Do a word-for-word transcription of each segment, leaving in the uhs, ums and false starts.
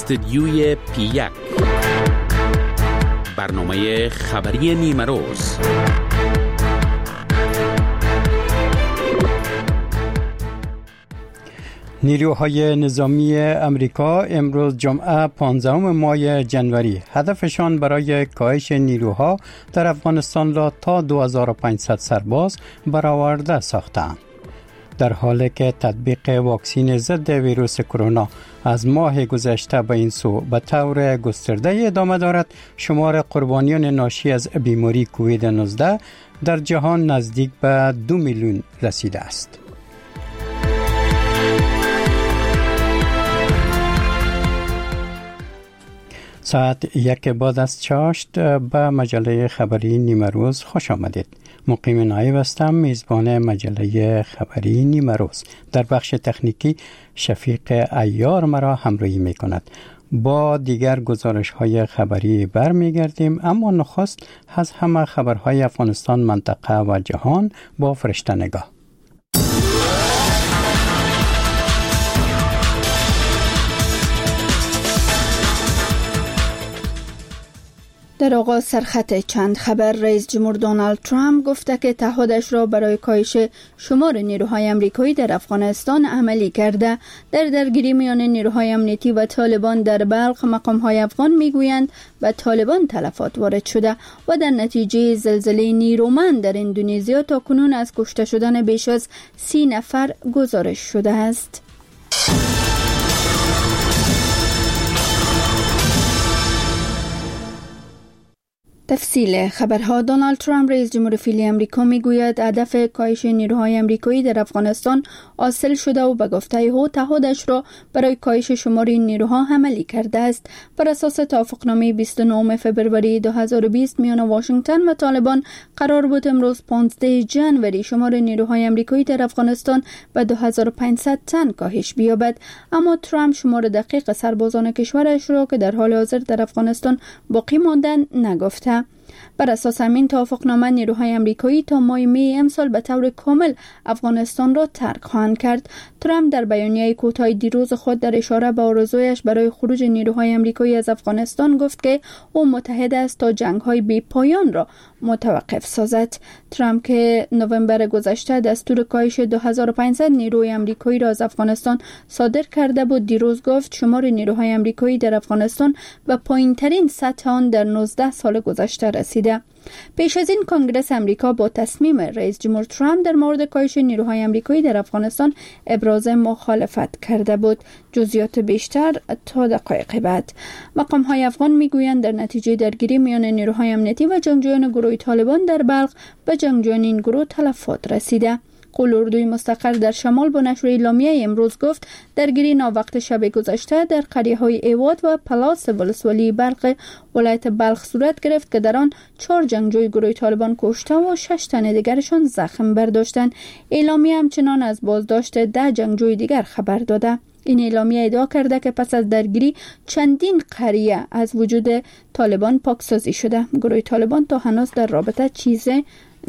استدیوی پی یک، برنامه خبری نیمه روز. نیروهای نظامی امریکا امروز جمعه پانزدهم ماه جنوری هدفشان برای کاهش نیروها در افغانستان را تا دو هزار و پانصد سرباز برآورده ساختند. در حالی که تطبیق واکسن ضد ویروس کرونا از ماه گذشته به این سو به طور گسترده ادامه دارد، شمار قربانیان ناشی از بیماری کووید نوزده در جهان نزدیک به دو میلیون رسیده است. ساعت یک بعد از چاشت به مجله خبری نیمه روز خوش آمدید. مقیم نایب هستم، میزبان مجله خبری نیمه روز. در بخش تکنیکی شفیق عیار مرا همراهی می کند. با دیگر گزارش های خبری برمی گردیم، اما نخست از همه خبرهای افغانستان، منطقه و جهان با فرشته نگاه. در آغاز سرخط چند خبر، رئیس جمهور دونالد ترامپ گفته که تعهدش را برای کاهش شمار نیروهای آمریکایی در افغانستان عملی کرده. در درگیری میان نیروهای امنیتی و طالبان در بلخ، مقام‌های افغان میگویند به طالبان تلفات وارد شده و در نتیجه زلزله نیرومند در اندونزیا تاکنون از کشته شدن بیش از سی نفر گزارش شده است. تفصیل خبرها. دونالد ترامپ رئیس جمهور فعلی آمریکا میگوید هدف کاهش نیروهای آمریکایی در افغانستان حاصل شده و به گفته او تعهدش را برای کاهش شمار این نیروها عملی کرده است. بر اساس توافقنامه بیست و نهم فوریه دو هزار و بیست میان واشنگتن و طالبان قرار بود امروز پانزدهم ژانویه شمار نیروهای آمریکایی در افغانستان به دو هزار و پانصد تن کاهش بیابد، اما ترامپ شمار دقیق سربازان کشورش را که در حال حاضر در افغانستان باقی ماندند نگفته. بر اساس همین توافقنامه نیروهای آمریکایی تا ماه می امسال به طور کامل افغانستان را ترک خواهند کرد. ترامپ در بیانیه کوتاه دیروز خود در اشاره به آرزویش برای خروج نیروهای آمریکایی از افغانستان گفت که او متحد است تا جنگ‌های بی پایان را متوقف سازد. ترامپ که نوامبر گذشته دستور کاهش دو هزار و پانصد نیروی آمریکایی را از افغانستان صادر کرده بود، دیروز گفت شمار نیروهای آمریکایی در افغانستان به پایین‌ترین سطح آن در نوزده سال گذشته رسیده. پیش از این کنگره امریکا با تصمیم رئیس جمهور ترامپ در مورد کاهش نیروهای آمریکایی در افغانستان ابراز مخالفت کرده بود. جزئیات بیشتر تا دقایق بعد. مقام‌های افغان میگویند در نتیجه درگیری میان نیروهای امنیتی و جنگجویان گروه طالبان در بلخ به جنگجویان این گروه تلفات رسیده. قول‌اردوی مستقر در شمال با نشر اعلامیه امروز گفت درگیری ناوقت شب گذشته در قریه‌های ایواد و پلاس ولسوالی بلخ ولایت بلخ صورت گرفت که در آن چهار جنگجوی گروه طالبان کشته و شش تن دیگرشان زخم برداشتند. اعلامیه همچنان از بازداشت ده جنگجوی دیگر خبر داده. این اعلامیه ادعا کرده که پس از درگیری چندین قریه از وجود طالبان پاکسازی شده. گروه طالبان تا هنوز در رابطه چیزی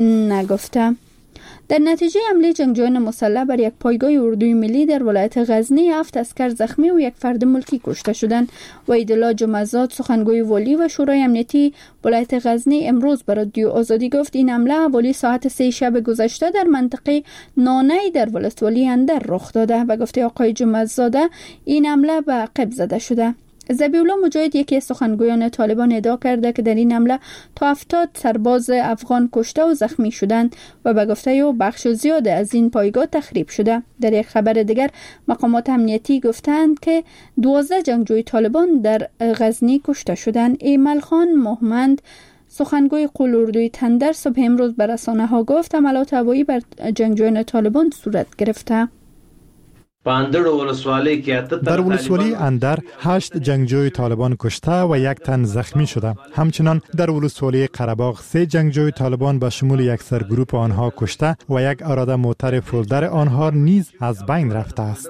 نگفته. در نتیجه حمله جنگجویان مسلح بر یک پایگاه اردوی ملی در ولایت غزنی، هفت عسکر زخمی و یک فرد ملکی کشته شدند. وحیدالله جمعزاد، سخنگوی والی و شورای امنیتی ولایت غزنی، امروز به رادیو آزادی گفت این حمله حوالی ساعت سه شب گذشته در منطقه نانای در ولسوالی اندر رخ داده. و گفته آقای جمعزاده این حمله به عقب زده شده. ذبیح الله مجاهد، یکی از سخنگویان طالبان، ادعا کرده که در این حمله تا هفتاد سرباز افغان کشته و زخمی شدند و به گفته او بخش زیاد از این پایگاه تخریب شده. در یک خبر دیگر مقامات امنیتی گفتند که دوازده جنگجوی طالبان در غزنی کشته شدند. ایمل خان محمد، سخنگوی قول‌اردوی تندر، صبح امروز به رسانه‌ها گفت حملات هوایی بر جنگجویان طالبان صورت گرفته. در ولسوالی اندر هشت جنگجوی طالبان کشته و یک تن زخمی شده. همچنان در ولسوالی قره‌باغ سه جنگجوی طالبان به شمول یک سرگروپ آنها کشته و یک اراده موتر فولدر آنها نیز از بین رفته است.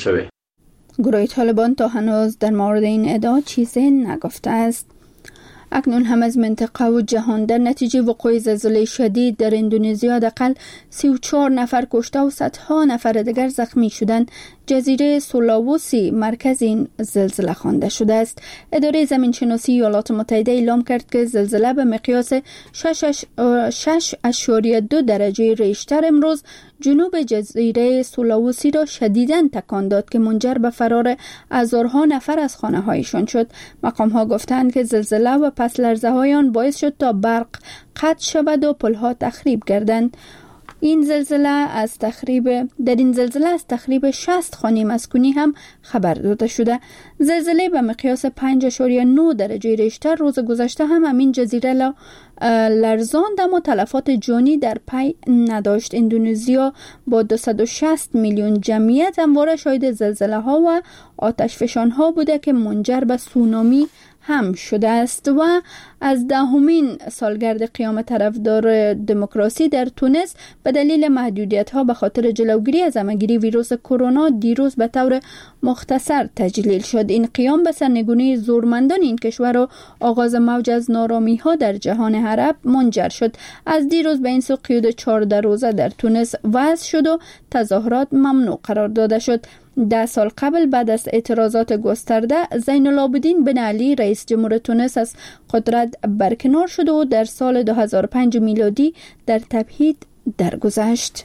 گروه طالبان تا هنوز در مورد این ادعا چیزی نگفته است. اکنون هم از منطقه و جهان در نتیجه وقوع زلزله شدید در اندونزیا حداقل سی و چهار نفر کشته و صدها نفر دیگر زخمی شدند. جزیره سولاوسی مرکز این زلزله خوانده شده است. اداره زمینشناسی ایالات متحده اعلام کرد که زلزله به مقیاس شش اشاریه دو درجه ریشتر امروز جنوب جزیره سولاوسی را شدیداً تکان داد که منجر به فرار هزارها نفر از خانه هایشان شد. مقام ها گفتند که زلزله و پس لرزه های آن باعث شد تا برق قطع شود و پل ها تخریب گردند. این زلزله از تخریب در این زلزله از تخریب شصت خانه مسکونی هم خبر داده شده. زلزله به مقیاس پنج اشاریه نه درجه ریشتر روز گذشته هم همین جزیره را لرزاند اما تلفات جانی در پی نداشت. اندونزیا با دویست و شصت میلیون جمعیت همواره شاهد زلزله ها و آتش فشان ها بوده که منجر به سونامی هم شده است. و از دهمین سالگرد قیام طرفدار دموکراسی در تونس به دلیل محدودیت ها به خاطر جلوگیری از همه‌گیری ویروس کرونا دیروز به طور مختصر تجلیل شد. این قیام به سرنگونی زورمندان این کشور و آغاز موج از نارامی ها در جهان عرب منجر شد. از دیروز به این سو قیود چهارده روزه در تونس وضع شد و تظاهرات ممنوع قرار داده شد. ده سال قبل بعد از اعتراضات گسترده زین العابدین بن علی رئیس جمهور تونس از قدرت برکنار شد و در سال دو هزار و پنج میلادی در تبعید درگذشت.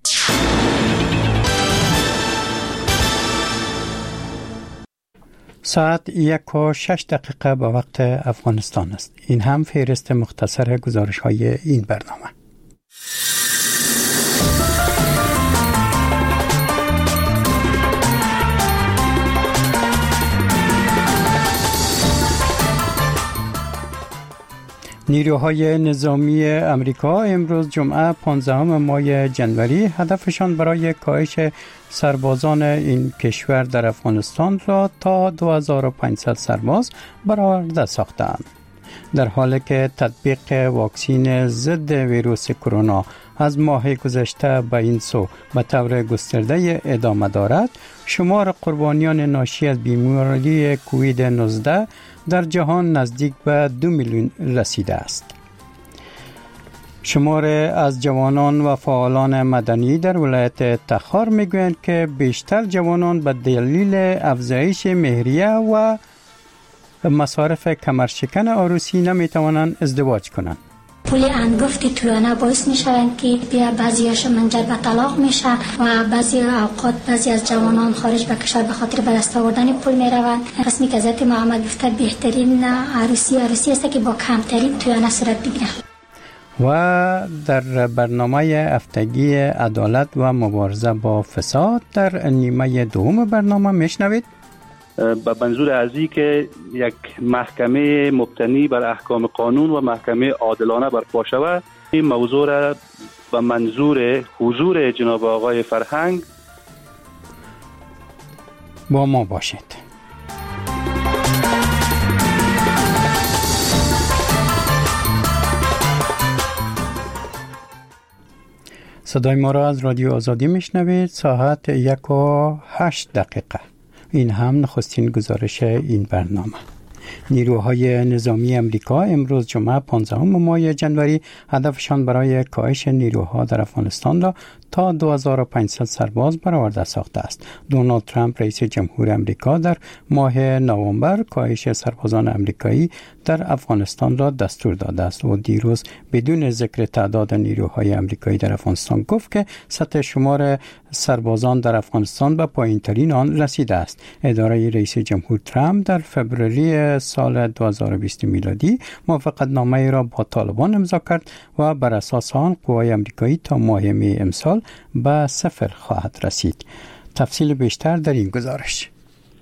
ساعت یک و شش دقیقه به وقت افغانستان است. این هم فهرست مختصر گزارش های این برنامه. نیروهای نظامی امریکا امروز جمعه پانزدهم ماه جنوری هدفشان برای کاهش سربازان این کشور در افغانستان را تا دو هزار و پانصد سرباز برآورده ساختند. در حالی که تطبیق واکسین ضد ویروس کرونا از ماه گذشته به این سو به طور گسترده ادامه دارد، شمار قربانیان ناشی از بیماری کووید نوزده در جهان نزدیک به دو میلیون رسیده است. شمار از جوانان و فعالان مدنی در ولایت تخار میگویند که بیشتر جوانان به دلیل افزایش مهریه و مصارف کمرشکن عروسی نمیتوانند ازدواج کنند. پول انگفت تویانه باعث می شوند که بیا بعضیاش منجر به طلاق میشه و بعضی اوقات بعضی از جوانان خارج به کشور به خاطر به دست آوردن پول می روند. رسمی که حضرت محمد گفته بهترین عروسی عروسی است که با کمترین تویانه صورت بگیره. و در برنامه هفتگی عدالت و مبارزه با فساد در نیمه دوم برنامه میشنوید به منظور ازی که یک محکمه مبتنی بر احکام قانون و محکمه عادلانه برپا شود. این موضوع را به منظور حضور جناب آقای فرهنگ با ما باشید. صدای ما را از رادیو آزادی میشنوید. ساعت یک و هشت دقیقه. این هم نخستین گزارش این برنامه. نیروهای نظامی امریکا امروز جمعه پانزدهم ماه جنوری هدفشان برای کاهش نیروها در افغانستان را تا دو هزار و پانصد سرباز برآورده ساخته است. دونالد ترامپ رئیس جمهور امریکا در ماه نوامبر کاهش سربازان امریکایی در افغانستان را دستور داده است و دیروز بدون ذکر تعداد نیروهای امریکایی در افغانستان گفت که سطح شمار سربازان در افغانستان به پایین‌ترین آن رسیده است. اداره رئیس جمهور ترامپ در فوریه سال دو هزار و بیست میلادی موافقتنامه را با طالبان امضا کرد و بر اساس آن قوای امریکایی تا ماه می امسال به صفر خواهد رسید. تفصیل بیشتر در این گزارش.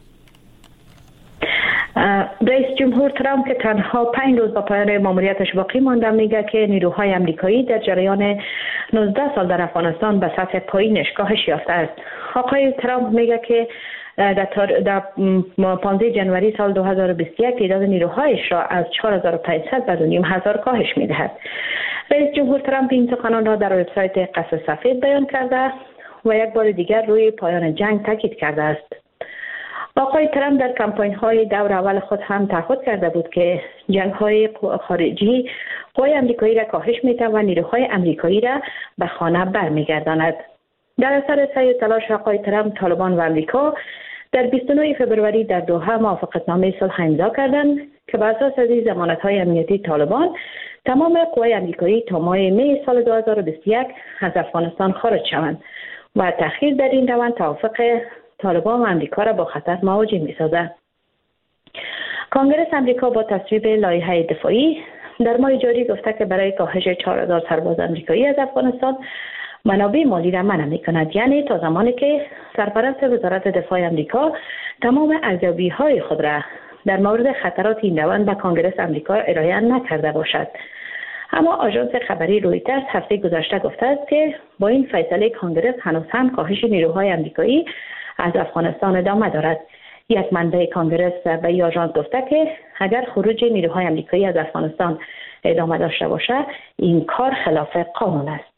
رئیس جمهور ترامپ که تنها پنج روز با پایان ماموریتش باقی مانده میگه که نیروهای امریکایی در جریان نوزده سال در افغانستان به سطح پایینش کاهش یافته است. آقای ترامپ میگه که در پانزدهم جنوری سال دو هزار و بیست و یک تعداد نیروهایش را از چهار هزار و پانصد به دو و نیم هزار کاهش میدهد. رئیس جمهور ترامپ این سخنان را در وبسایت قصر سفید بیان کرده و یک بار دیگر روی پایان جنگ تاکید کرده است. آقای ترامپ در کمپاین های دور اول خود هم تعهد کرده بود که جنگ های خارجی قوای آمریکایی را کاهش می‌دهد و نیروهای آمریکایی را به خانه برمیگرداند. در اثر سعی و تلاش آقای ترامپ، طالبان و آمریکا در بیست و نه فوریه در دوحه موافقتنامه صلح امضا کردند که بر اساس از ضمانت‌های امنیتی طالبان تمام قوای آمریکایی تا ماه می سال دو هزار و بیست و یک از افغانستان خارج شوند و تأخیر در این روند توافق طالبان و آمریکا را با خطر مواجه می‌سازد. کنگره آمریکا با تصویب لایحه دفاعی در ماه جاری گفته که برای کاهش چهار هزار سرباز آمریکایی از افغانستان منابع مالی را منع می‌کند، یعنی تا زمانی که سرپرست وزارت دفاع آمریکا تمام ارزیابی‌های خود را در مورد خطرات این روند به کنگره آمریکا ارائه نکرده باشد. اما آژانس خبری رویترز هفته گذشته گفته است که با این فیصله کنگره هنوز هم کاهش نیروهای آمریکایی از افغانستان ادامه دارد. یک منبع کنگره به این آژانس گفته که اگر خروج نیروهای آمریکایی از افغانستان ادامه داشته باشد این کار خلاف قانون است.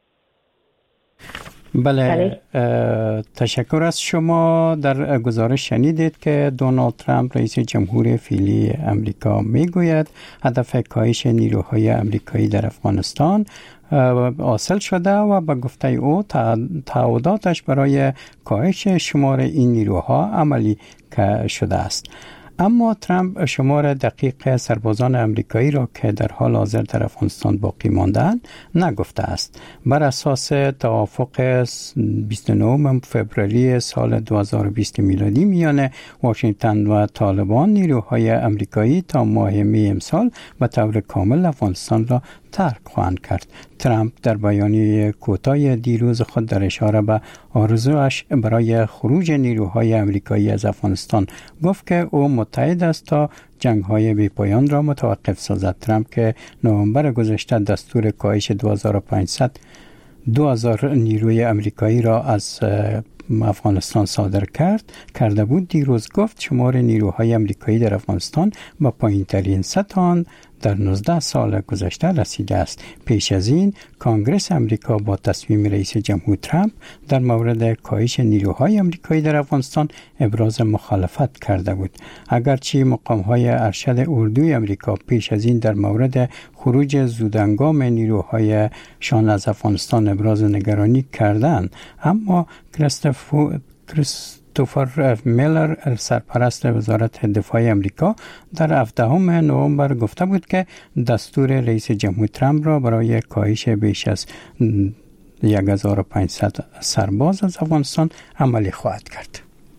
بله, بله. تشکر از شما. در گزارش شنیدید که دونالد ترامپ رئیس جمهور فعلی امریکا میگوید هدف کاهش نیروهای امریکایی در افغانستان حاصل شده و به گفته او تعهداتش برای کاهش شمار این نیروها عملی شده است. اما ترامپ شمار دقیق سربازان آمریکایی را که در حال حاضر در افغانستان باقی ماندند نگفته است. بر اساس توافق بیست و نه فوریه سال دو هزار و بیست میلادی میان واشنگتن و طالبان، نیروهای آمریکایی تا ماه می امسال به طور کامل افغانستان را ترک خواهند کرد. ترامپ در بیانیه کوتاه دیروز خود در اشاره به آرزوش برای خروج نیروهای آمریکایی از افغانستان گفت که او متحد است تا جنگ‌های بی‌پایان را متوقف سازد. ترامپ که نوامبر گذشته دستور کاهش دو هزار و پانصد دو هزار نیروی آمریکایی را از افغانستان صادر کرد کرده بود، دیروز گفت شمار نیروهای آمریکایی در افغانستان با پایین‌ترین سطح آن در نوزده سال گذشته رسیده است. پیش از این کنگره آمریکا با تصمیم رئیس جمهور ترامپ در مورد کاهش نیروهای آمریکایی در افغانستان ابراز مخالفت کرده بود. اگرچه مقام‌های ارشد اردوی آمریکا پیش از این در مورد خروج زودهنگام نیروهای شان از افغانستان ابراز نگرانی کردند، اما کریستوفر کریستوفر میلر سرپرست وزارت دفاع آمریکا در هفدهم نوامبر گفته بود که دستور رئیس جمهور ترامپ را برای کاهش بیش از یک هزار و پانصد سرباز از افغانستان عملی خواهد کرد.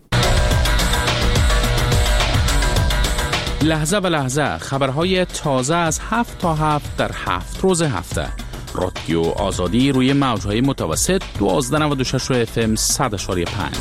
لحظه به لحظه خبرهای تازه از هفت تا هفت در هفت روز هفته. رادیو آزادی روی موجهای متوسط دوازده نود و شش اف ام صد اشاری پنج.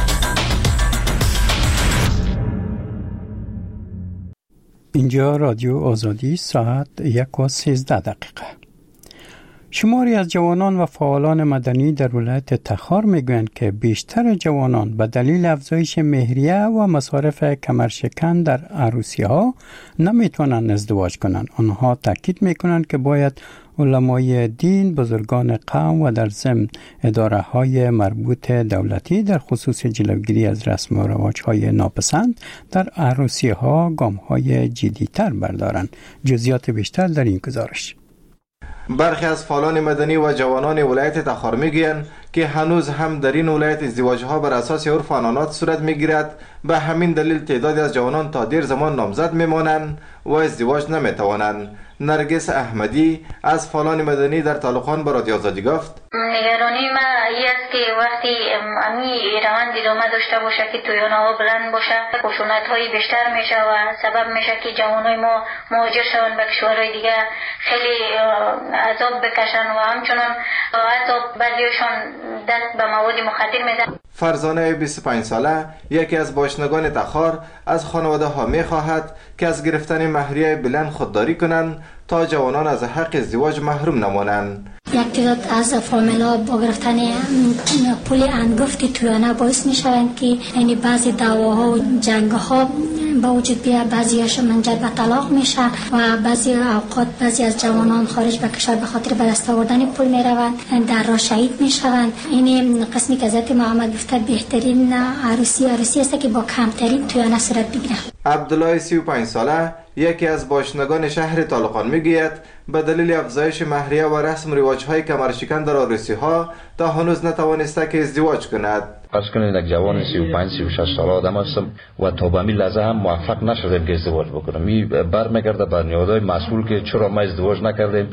اینجا رادیو آزادی ساعت یک و سیزده دقیقه. شماری از جوانان و فعالان مدنی در ولایت تخار میگویند که بیشتر جوانان به دلیل افزایش مهریه و مصارف کمرشکن در عروسی ها نمیتونن ازدواج کنند. آنها تاکید میکنند که باید علمای دین، بزرگان قوم و در ضمن اداره های مربوط دولتی در خصوص جلوگیری از رسم و رواج های ناپسند در عروسی ها گام های جدی تر بردارند. جزئیات بیشتر در این گزارش. برخی از فعالان مدنی و جوانان ولایت تخار میگویند که هنوز هم در این ولایت ازدواجها بر اساس عرف و عنعنات صورت میگیرد. به همین دلیل تعدادی از جوانان تا دیر زمان نامزد میمانند و ازدواج نمیتوانند. نرگس احمدی از فعالان مدنی در طالقان به رادیو آزادی گفت: نگرانی ما این است که وقتی امی روند ادامه داشته باشه که تویان‌ها بلند باشه، خشونت‌های بیشتر میشه و سبب میشه که جوانای ما مهاجر شوند به کشورهای دیگه، خیلی عذاب بکشن و همچنان حتی بعضیشان دست به مواد مخدر میزنن. فرزانه بیست و پنج ساله یکی از باشندگان تخار از خانواده ها می خواهد که از گرفتن مهریه بلند خودداری کنند تا جوانان از حق ازدواج محروم نمانند. یک تعداد از فامیلا با گرفتن پول انگفت تویانه باعث می شوند که یعنی بعضی دعواها و جنگها با وجود بیاد، بعضیش منجر به طلاق میشه و بعضی اوقات بعضی از جوانان خارج به کشور به خاطر به دست آوردن پول می روند، در راه شهید می شوند. این قسمی که حضرت محمد گفته بهترین عروسی عروسی است که با کمترین تویانه صورت بگیره. عبدالله سی و پنج ساله یکی از باشندگان شهر طالقان میگوید به دلیل افزایش مهریه و رسم رواج‌های کمرشکن در عروسی‌ها تا هنوز نتوانسته که ازدواج کند. فرض کنید یک جوان سی و پنج سی و شش ساله آدم هستم و تا به همین لحظه هم موفق نشدم که ازدواج بکنم. می برمیگرده به نیازهای مسئول که چرا ما ازدواج نکردیم،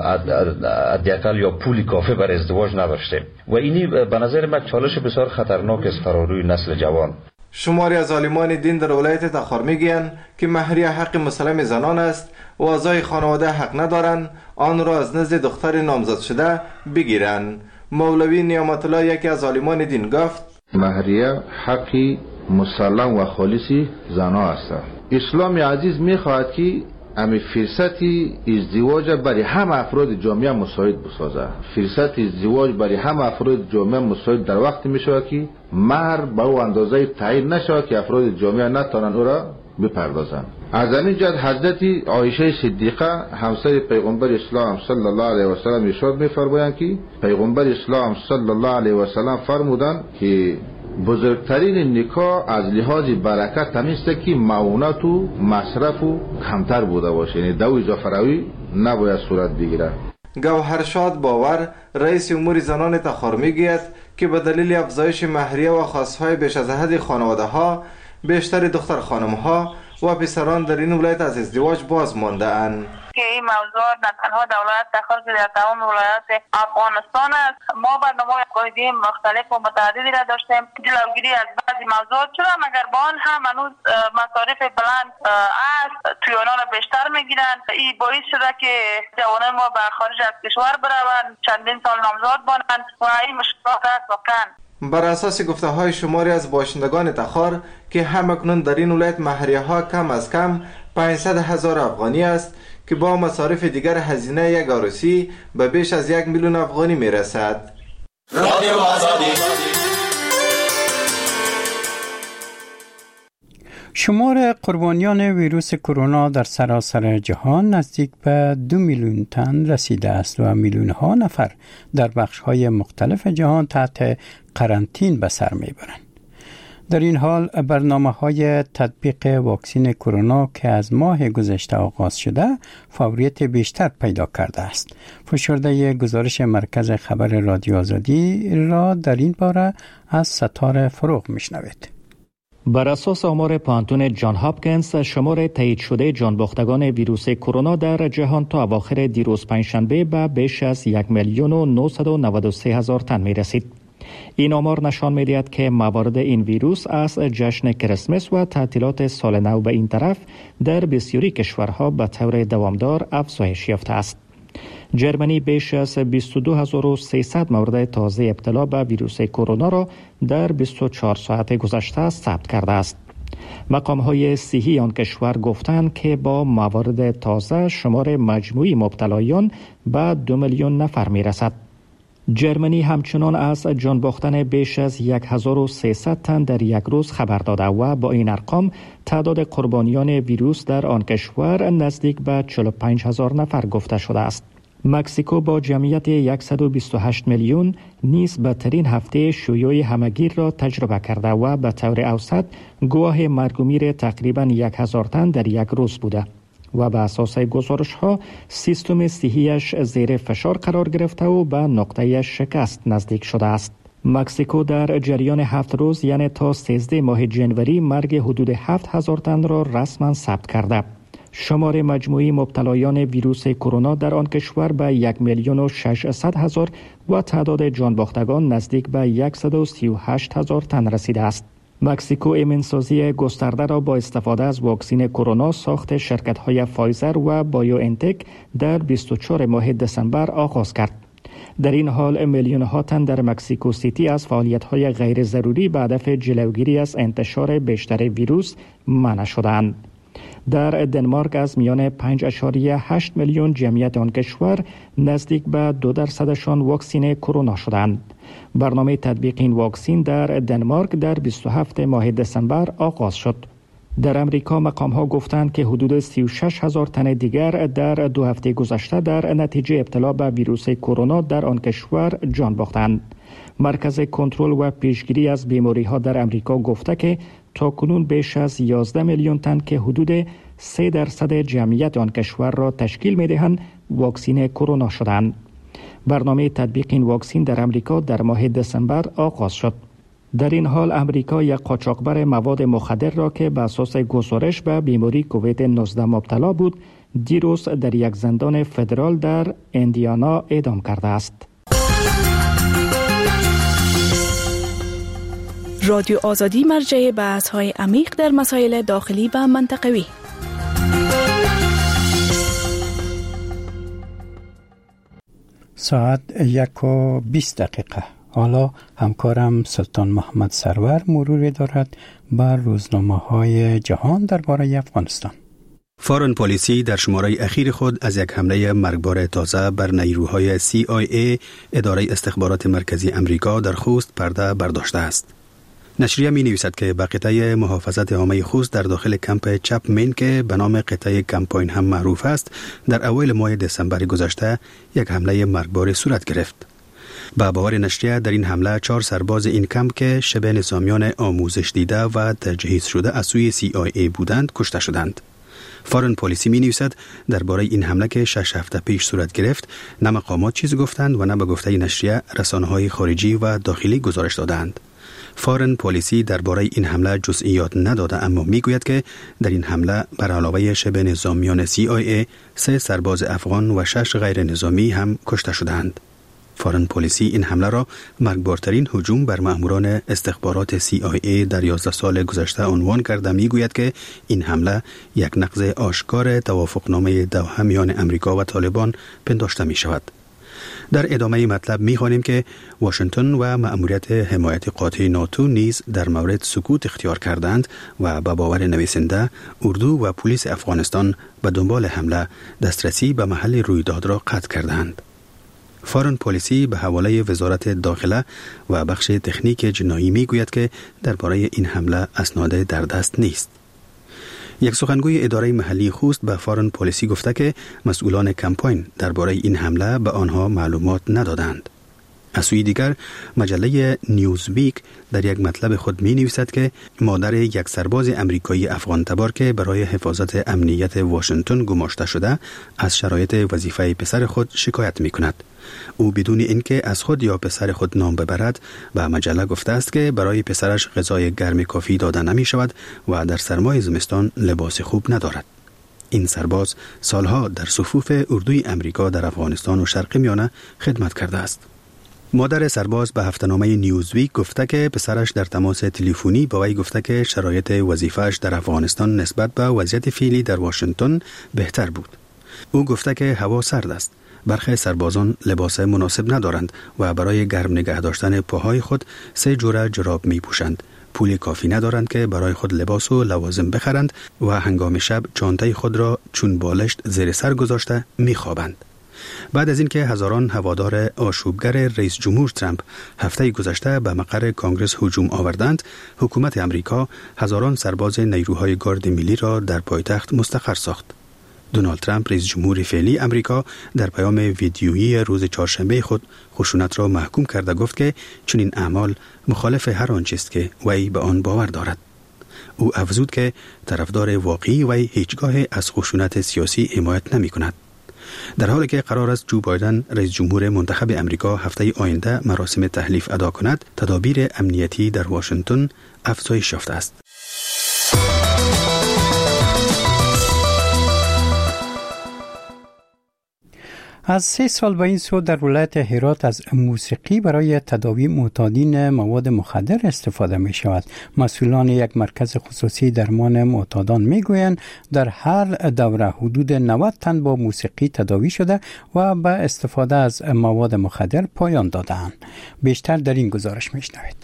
حداقل یا پولی کافی برای ازدواج نداشتیم و اینی به نظر من چالش بسیار خطرناک است فراری نسل جوان. شماری از عالمان دین در ولایت تخار میگویند که مهریه حق مسلم زنان است و اعضای خانواده حق ندارند آن را از نزد دختر نامزد شده بگیرند. مولوی نعمت الله یکی از عالمان دین گفت مهریه حقی مسلم و خالصی زنها است. اسلام عزیز میخواهد که امی فرصتی ازدواج برای همه افراد جامعه مساعد بسازه. فرصت ازدواج برای همه افراد جامعه مساعد در وقتی میشه که مهر به او اندازه تعیین نشه که افراد جامعه نتوانند او را بپردازند. از همین جهت حضرت عایشه صدیقه همسر پیغمبر اسلام صلی الله علیه و سلم ارشاد می‌فرمایند که پیغمبر اسلام صلی الله علیه و سلم فرمودند که بزرگترین نکاح از لحاظ برکت همیست که معونت و مصرف و کمتر بوده باشه، یعنی دو اضافه روی نباید صورت بگیره. گوهرشاد باور رئیس امور زنان تخار میگوید که به دلیل افزایش مهریه و خواستهای بیش از حد خانواده ها بیشتر دختر خانم ها و پسران در این ولایت از ازدواج باز مانده اند. که این موضوع نه تنها در ولایت تخار که در تمام ولایات افغانستان است. ما برنامه‌های قاعده مختلف و متعددی را داشتیم جلوگیری از بعضی موضوعات چرا مگر با آن هم هنوز مصارف بلند است، تویانا را بیشتر میگیرند. این باعث شده که جوانان ما به خارج از کشور بروند، چندین سال نامزاد باشند و این مشکلات است واقعا. بر اساس گفته های شماری از باشندگان تخار که همکنون در این ولایت مهریه ها کم از کم پانصد هزار افغانی است که با مصارف دیگر هزینه یک عروسی به بیش از یک میلیون افغانی می رسد. رادیو آزادی. شمار قربانیان ویروس کرونا در سراسر جهان نزدیک به دو میلیون تن رسیده است و میلیون ها نفر در بخش های مختلف جهان تحت قرنطین به سر می برند. در این حال برنامه های تطبیق واکسن کرونا که از ماه گذشته آغاز شده فوریت بیشتر پیدا کرده است. فشرده گزارش مرکز خبر رادیو آزادی را در این باره از ستاره فروغ میشنوید. بر اساس آمار پانتون جان هاپکینز شمار تایید شده جانباختگان ویروس کرونا در جهان تا اواخر دیروز پنجشنبه به بیش از یک میلیون و نهصد و نود و سه هزار تن می رسید. این آمار نشان می دهد که موارد این ویروس از جشن کریسمس و تعطیلات سال نو به این طرف در بسیاری کشورها به طور دوامدار افزایش یافته است. جرمنی بیش از بیست و دو هزار و سیصد مورد تازه ابتلا به ویروس کرونا را در بیست و چهار ساعت گذشته ثبت کرده است. مقام‌های صحی آن کشور گفتند که با موارد تازه شمار مجموعی مبتلایان به دو میلیون نفر می‌رسد. جرمنی همچنان از جان باختن بیش از هزار و سیصد تن در یک روز خبر داده و با این ارقام تعداد قربانیان ویروس در آن کشور نزدیک به چهل و پنج هزار نفر گفته شده است. مکزیکو با جمعیت صد و بیست و هشت میلیون نیز بدترین هفته شیوع همگیر را تجربه کرده و به طور اوسط گواه مرگ و میر تقریباً هزار تن در یک روز بوده و به اساس گزارش ها سیستم صحیش زیر فشار قرار گرفته و به نقطه شکست نزدیک شده است. مکزیکو در جریان هفت روز یعنی تا سیزده ماه جنوری مرگ حدود هفت هزار تن را رسما ثبت کرده. شمار مجموعی مبتلایان ویروس کرونا در آن کشور به یک میلیون و ششصد هزار و تعداد جانباختگان نزدیک به صد و سی و هشت هزار تن رسیده است. مکزیکو ایمنسازی گسترده را با استفاده از واکسن کرونا ساخت شرکت‌های فایزر و بایو انتک در بیست و چهار ماه دسامبر آغاز کرد. در این حال میلیون ها تن در مکزیکو سیتی از فعالیت‌های غیر ضروری به هدف جلوگیری از انتشار بیشتر ویروس منع شدند. در دنمارک از میان پنج ممیز هشت میلیون جمعیت آن کشور نزدیک به دو درصدشان واکسین کرونا شدند. برنامه تطبیق این واکسین در دنمارک در بیست و هفتم ماه دسامبر آغاز شد. در امریکا مقام ها گفتند که حدود سی و شش هزار تن دیگر در دو هفته گذشته در نتیجه ابتلا به ویروس کرونا در آن کشور جان باختند. مرکز کنترل و پیشگیری از بیماری ها در امریکا گفته که تاکنون بیش از یازده میلیون تن که حدود سه درصد جمعیت آن کشور را تشکیل می دهند واکسین کرونا شدند. برنامه تطبیق این واکسین در امریکا در ماه دسامبر آغاز شد. در این حال امریکا یک قاچاقبر مواد مخدر را که به اساس گزارش به بیماری کووید نوزده مبتلا بود دیروز در یک زندان فدرال در ایندیانا اعدام کرده است. رادیو آزادی مرجع بحث‌های عمیق در مسائل داخلی و منطقوی. ساعت یک و بیست دقیقه. حالا همکارم سلطان محمد سرور مروری دارد بر روزنامه‌های جهان درباره افغانستان. فارن پالیسی در شماره اخیر خود از یک حمله مرگبار تازه بر نیروهای سی آی ای اداره استخبارات مرکزی امریکا در خوست پرده برداشته است. نشریه می نویسد که به قطعه محافظت عامه خوست در داخل کمپ چپمن که به نام قطعه کمپاین هم معروف است در اوایل ماه دسامبر گذشته یک حمله مرگبار صورت گرفت. با باور نشریه در این حمله چهار سرباز این کمپ که شبه نظامیان آموزش دیده و تجهیز شده از سوی سی آی ای بودند کشته شدند. فارن پالیسی می نویسد درباره این حمله که شش هفته پیش صورت گرفت نه مقامات چیز گفتند و نه به گفته نشریه رسانه‌های خارجی و داخلی گزارش دادند. فارن پالیسی درباره این حمله جزئیات نداده اما میگوید که در این حمله بر علاوه شبه نظامیان سی آی ای سه سرباز افغان و شش غیر نظامی هم کشته شدند. فارن پالیسی این حمله را مرگبارترین هجوم بر مأموران استخبارات سی آی ای در یازده سال گذشته عنوان کرده میگوید که این حمله یک نقض آشکار توافقنامه دوحه میان امریکا و طالبان پنداشته می شود. در ادامه مطلب می‌خوانیم که واشنگتن و مأموریت حمایت قاطع ناتو نیز در مورد سکوت اختیار کردند و به باور نویسنده اردو و پلیس افغانستان به دنبال حمله دسترسی به محل رویداد را قطع کردند. فارن پالیسی به حواله وزارت داخله و بخش تکنیک جنایی میگوید که درباره این حمله اسناد در دست نیست. یک سخنگوی اداره محلی خوست به فارن پالیسی گفته که مسئولان کمپاین درباره این حمله به آنها معلومات ندادند. از سوی دیگر مجله نیوزویک در یک مطلب خود می نویسد که مادر یک سرباز امریکایی افغان تبار که برای حفاظت امنیت واشنگتن گماشته شده از شرایط وظیفه پسر خود شکایت می کند. او بدون اینکه از خود یا پسر خود نام ببرد به مجله گفته است که برای پسرش غذای گرم کافی داده نمی شود و در سرمای زمستان لباس خوب ندارد. این سرباز سالها در صفوف اردوی امریکا در افغانستان و شرق میانه خدمت کرده است. مادر سرباز به هفته‌نامه نیوزویک گفته که پسرش در تماس تلفنی با وی گفته که شرایط وظیفه‌اش در افغانستان نسبت به وضعیت فعلی در واشنگتن بهتر بود. او گفته که هوا سرد است. برخی سربازان لباس مناسب ندارند و برای گرم نگه داشتن پاهای خود سه جوره جراب می پوشند. پول کافی ندارند که برای خود لباس و لوازم بخرند و هنگام شب چانته خود را چون بالشت زیر سر گذاشته می خوابند. بعد از اینکه هزاران هوادار آشوبگر رئیس جمهور ترامپ هفته گذشته به مقر کانگرس هجوم آوردند، حکومت امریکا هزاران سرباز نیروهای گارد ملی را در پایتخت مستقر ساخت. دونالد ترامپ رئیس جمهور فعلی امریکا در پیام ویدیویی روز چهارشنبه خود خشونت را محکوم کرده گفت که چنین اعمال مخالف هر آنچه است که وی به آن باور دارد. او افزود که طرفدار واقعی وی هیچگاه از خشونت سیاسی حمایت نمی کند. در حالی که قرار است جو بایدن رئیس جمهور منتخب امریکا هفته آینده مراسم تحلیف ادا کند، تدابیر امنیتی در واشنگتن افزایش یافته است. از سه سال به این سو در ولایت هرات از موسیقی برای تداوی معتادین مواد مخدر استفاده می شود. مسئولان یک مرکز خصوصی درمان معتادان می گویند در هر دوره حدود نود تن با موسیقی تداوی شده و به استفاده از مواد مخدر پایان دادند. بیشتر در این گزارش می شنوید.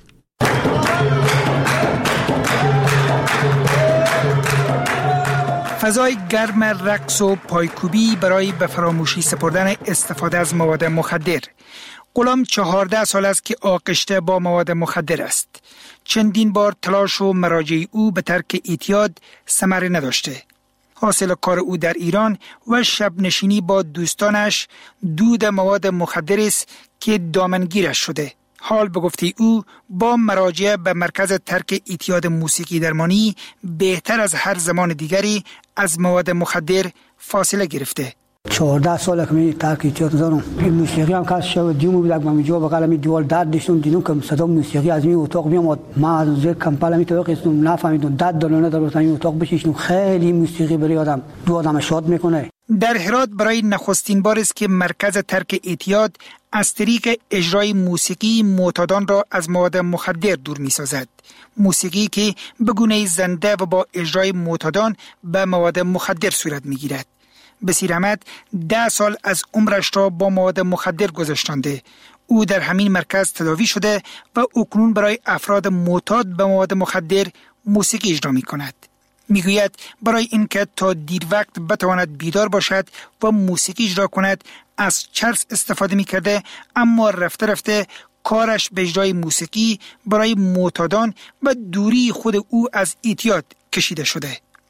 فضای گرم رقص و پایکوبی برای به فراموشی سپردن استفاده از مواد مخدر. غلام چهارده سال است که آغشته با مواد مخدر است. چندین بار تلاش و مراجع او به ترک اعتیاد ثمر نداشته. حاصل کار او در ایران و شب نشینی با دوستانش دود مواد مخدر است که دامنگیرش شده. حال به گفته او با مراجعه به مرکز ترک اعتیاد موسیقی درمانی بهتر از هر زمان دیگری از مواد مخدر فاصله گرفته. چهارده ساله که می ترک اعتیاد دارم. این موسیقی هم که شب دیوم بود من میجا بغل می دیوال داد داشتم دیدم که صدا موسیقی از این اتاق میومد. ما از زیر کمپل می تو قسم نفهمیدم داد دلونه در این اتاق بشینم. خیلی موسیقی برای آدم دو آدم شاد میکنه. در هرات برای نخستین بار است که مرکز ترک اعتیاد از طریق اجرای موسیقی معتادان را از مواد مخدر دور می سازد. موسیقی که به گونه زنده و با اجرای معتادان به مواد مخدر صورت می گیرد. بصیر احمد ده سال از عمرش را با مواد مخدر گذشتانده. او در همین مرکز تداوی شده و اکنون برای افراد معتاد به مواد مخدر موسیقی اجرا می کند. میگوید برای اینکه تا دیر وقت بتواند بیدار باشد و موسیقی اجرا کند از چرس استفاده میکرده، اما رفته رفته کارش به اجرای موسیقی برای معتادان و دوری خود او از اعتیاد کشیده شده.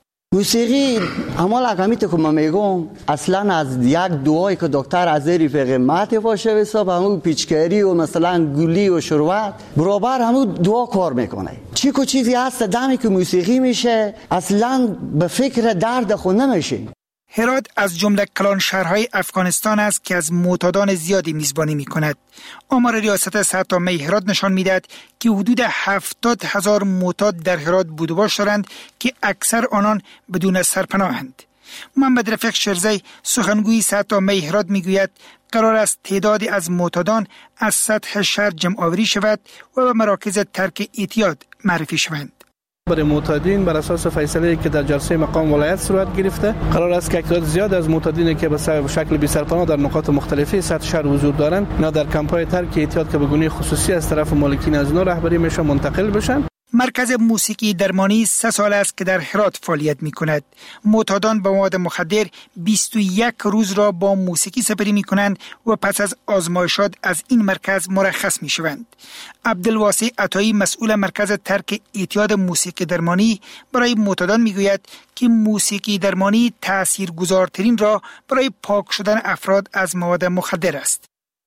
موسیقی اما لقمیت که من میگم اصلا از یک دعایی که دکتر از رفیق مات باشه حساب همون پیچکاری و مثلا گلی و شروات برابر همون دعا کار میکنه. چی کو چیزی هست دمی که موسیقی میشه اصلا به فکر درد خود نمیشه. هرات از جمله کلان شهرهای افغانستان است که از معتادان زیادی میزبانی میکند. آمار ریاست صحت عامه هرات نشان میدهد که حدود هفتاد هزار معتاد در هرات بود و باش دارند که اکثر آنان بدون سرپناهند. محمد رفیق شرزی سخنگوی صحت عامه هرات میگوید قرار است تعدادی از معتادان از سطح شهر جمع آوری شود و به مراکز ترک اعتیاد معرفی شوند. برای معتادین بر اساس فیصله که در جلسه مقام ولایت صورت گرفته قرار است که تعداد زیاد از معتادینی که به شکل بی سرپناه در نقاط مختلفی سطح شهر حضور دارند اینا در کمپ‌های ترک اعتیاد که به گونه خصوصی از طرف مالکین از اینا رهبری میشه منتقل بشن. مرکز موسیقی درمانی سه سال است که در هرات فعالیت می کند. معتادان با مواد مخدر بیست و یک روز را با موسیقی سپری می کنند و پس از آزمایشات از این مرکز مرخص می شوند. عبدالواسع عطایی مسئول مرکز ترک اعتیاد موسیقی درمانی برای معتادان می گوید که موسیقی درمانی تاثیرگذارترین را برای پاک شدن افراد از مواد مخدر است.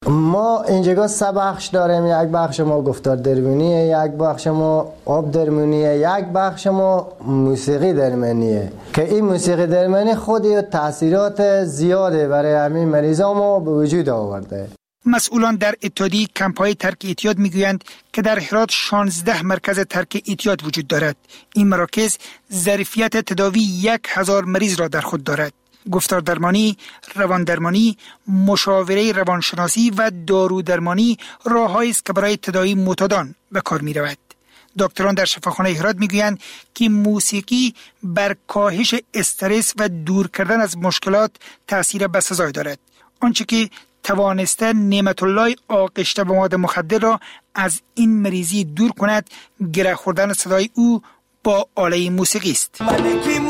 ما اینجا سه بخش داریم. یک بخش ما گفتار درمانیه، یک بخش ما آب درمانیه، یک بخش ما موسیقی درمانیه که این موسیقی درمانی خودی تاثیرات زیاده برای همین مریضا ما به وجود آورده. مسئولان در اتحادیه کمپ‌های ترک اعتیاد میگویند که در هرات شانزده مرکز ترک اعتیاد وجود دارد. این مراکز ظرفیت تداوی یک هزار مریض را در خود دارد. گفتار درمانی، روان درمانی، مشاوره روانشناسی و دارو درمانی راههایی است که برای تداوی معتادان به کار می رود. دکتران در شفاخانه هرات می گویند که موسیقی بر کاهش استرس و دور کردن از مشکلات تأثیر بسزای دارد. آنچه که توانسته نعمت الله آغشته به مواد مخدر را از این مریضی دور کند، گره خوردن صدای او با آله موسیقی است. ملکی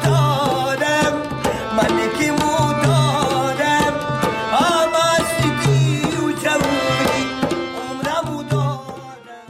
معتادم، ملکی معتادم، آماسیدی و جوانی عمرمو دادم.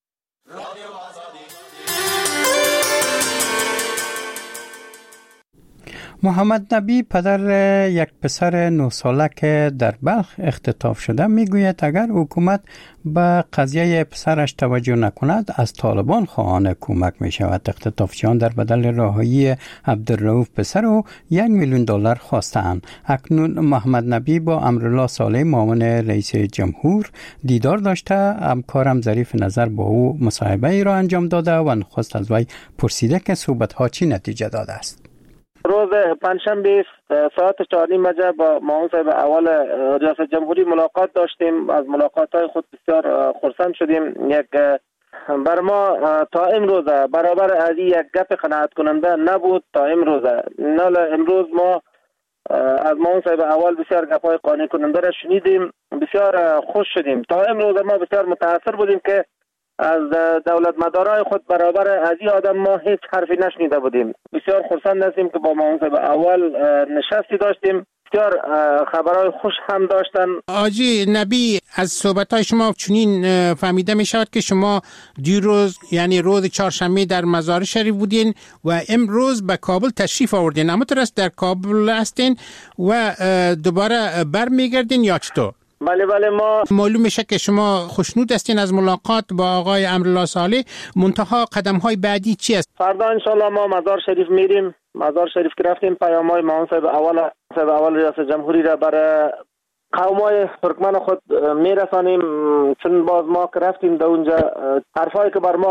محمد نبی پدر یک پسر نه ساله که در بلخ اختطاف شده میگوید اگر حکومت به قضیه پسرش توجه نکند از طالبان خواهان کمک می شود. اختطافچیان در بدل رهایی عبدالرؤوف پسر او یک میلیون دلار خواستند. اکنون محمد نبی با امرالله صالح معاون رئیس جمهور دیدار داشته. همکارم ظریف نظر با او مصاحبه ای را انجام داده و نخست از وی پرسیده که صحبت ها چی نتیجه داده است. روز پنجشنبه ساعت چهار نیم بجه با معاون صاحب اول ریاست جمهوری ملاقات داشتیم. از ملاقات‌های خود بسیار خرسند شدیم. یک بر ما تا امروز برابر از یک گپ قناعت کننده نبود. تا امروز نه امروز ما از معاون صاحب اول بسیار گپ‌های قانع کننده را شنیدیم. بسیار خوش شدیم. تا امروز ما بسیار متاثر بودیم که از دولت مدارای خود برابر از این آدم ما هیچ حرفی نشنیده بودیم. بسیار خرسند هستیم که با منصب اول نشستی داشتیم، بسیار خبرهای خوش هم داشتن. آجی نبی، از صحبت‌های شما چنین فهمیده می شود که شما دیروز یعنی روز چهارشنبه در مزار شریف بودین و امروز به کابل تشریف آوردین. اما درست در کابل هستین و دوباره برمیگردین یا چطور؟ بله بله، ما معلوم میشه که شما خوشنود هستین از ملاقات با آقای امرالله صالح. منتها قدم‌های بعدی چی است؟ فردا انشالله ما مزار شریف میریم. مزار شریف که رفتیم پیام‌های منصب اول صاحب اول ریاست جمهوری را برای قومای ترکمن خود میرسانیم، چون باز ما که رفتیم در اونجا حرفایی که بر ما